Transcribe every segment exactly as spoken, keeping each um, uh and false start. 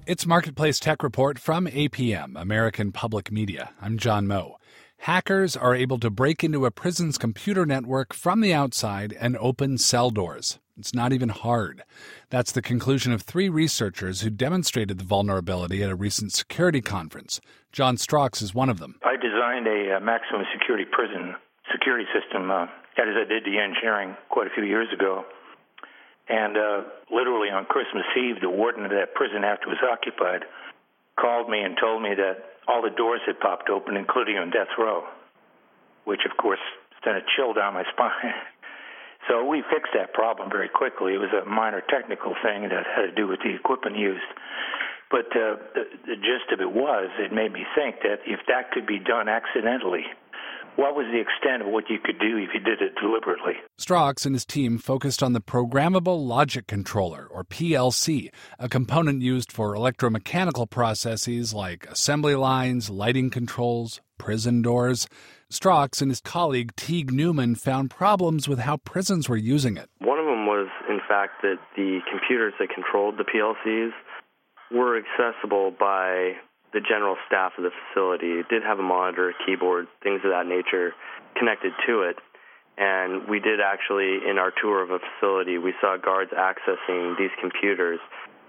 It's Marketplace Tech Report from A P M, American Public Media. I'm John Moe. Hackers are able to break into a prison's computer network from the outside and open cell doors. It's not even hard. That's the conclusion of three researchers who demonstrated the vulnerability at a recent security conference. John Strauchs is one of them. I designed a uh, maximum security prison security system, uh, that is, I did the engineering quite a few years ago. And uh, literally on Christmas Eve, the warden of that prison, after it was occupied, called me and told me that all the doors had popped open, including on death row, which, of course, sent a chill down my spine. So we fixed that problem very quickly. It was a minor technical thing that had to do with the equipment used. But uh, the, the gist of it was, it made me think that if that could be done accidentally, what was the extent of what you could do if you did it deliberately? Strauchs and his team focused on the Programmable Logic Controller, or P L C, a component used for electromechanical processes like assembly lines, lighting controls, prison doors. Strauchs and his colleague Teague Newman found problems with how prisons were using it. One of them was, in fact, that the computers that controlled the P L Cs were accessible by the general staff of the facility. It did have a monitor, a keyboard, things of that nature connected to it. And we did actually, in our tour of a facility, we saw guards accessing these computers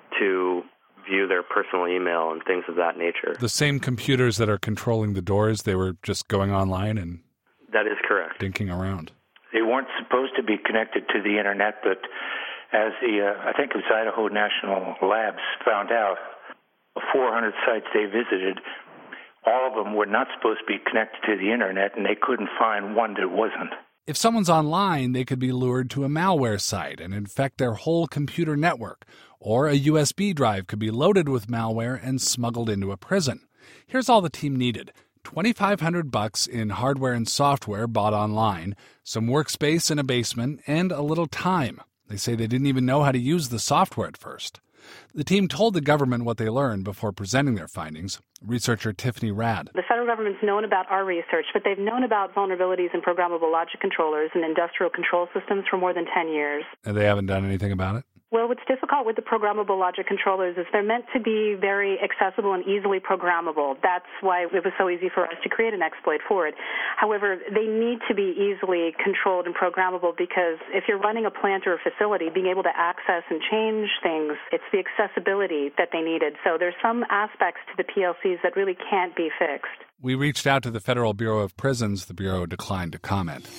to view their personal email and things of that nature. The same computers that are controlling the doors, they were just going online and... That is correct. Dinking around. They weren't supposed to be connected to the Internet, but as the, uh, I think it was Idaho National Labs found out, four hundred sites they visited, all of them were not supposed to be connected to the Internet, and they couldn't find one that wasn't. If someone's online, they could be lured to a malware site and infect their whole computer network, or a U S B drive could be loaded with malware and smuggled into a prison. Here's all the team needed. twenty-five hundred bucks in hardware and software bought online, some workspace in a basement, and a little time. They say they didn't even know how to use the software at first. The team told the government what they learned before presenting their findings. Researcher Tiffany Rad. The federal government's known about our research, but they've known about vulnerabilities in programmable logic controllers and industrial control systems for more than ten years. And they haven't done anything about it? Well, what's difficult with the programmable logic controllers is they're meant to be very accessible and easily programmable. That's why it was so easy for us to create an exploit for it. However, they need to be easily controlled and programmable because if you're running a plant or a facility, being able to access and change things, it's the accessibility that they needed. So there's some aspects to the P L Cs that really can't be fixed. We reached out to the Federal Bureau of Prisons. The Bureau declined to comment.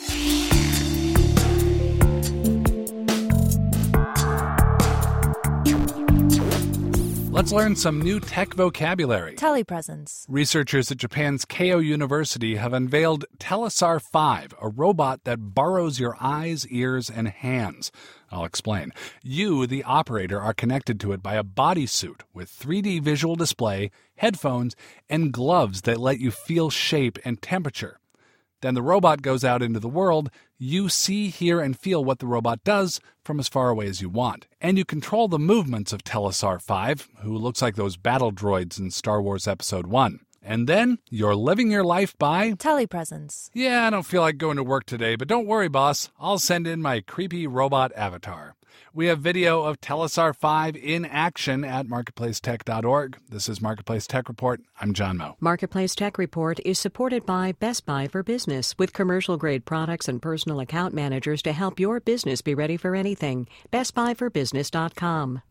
Let's learn some new tech vocabulary. Telepresence. Researchers at Japan's Keio University have unveiled Telesar five, a robot that borrows your eyes, ears, and hands. I'll explain. You, the operator, are connected to it by a bodysuit with three D visual display, headphones, and gloves that let you feel shape and temperature. Then the robot goes out into the world. You see, hear, and feel what the robot does from as far away as you want. And you control the movements of Telesar five, who looks like those battle droids in Star Wars Episode one. And then you're living your life by... telepresence. Yeah, I don't feel like going to work today, but don't worry, boss. I'll send in my creepy robot avatar. We have video of Telesar five in action at marketplace tech dot org. This is Marketplace Tech Report. I'm John Moe. Marketplace Tech Report is supported by Best Buy for Business, with commercial-grade products and personal account managers to help your business be ready for anything. best buy for business dot com.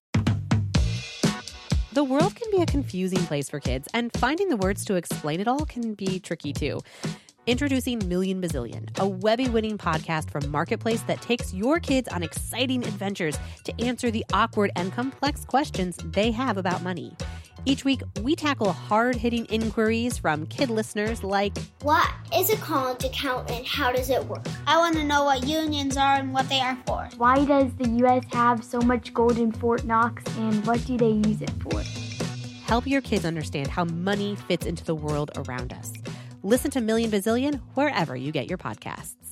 The world can be a confusing place for kids, and finding the words to explain it all can be tricky too. Introducing Million Bazillion, a Webby-winning podcast from Marketplace that takes your kids on exciting adventures to answer the awkward and complex questions they have about money. Each week, we tackle hard-hitting inquiries from kid listeners like, what is a college account and how does it work? I want to know what unions are and what they are for. Why does the U S have so much gold in Fort Knox and what do they use it for? Help your kids understand how money fits into the world around us. Listen to Million Bazillion wherever you get your podcasts.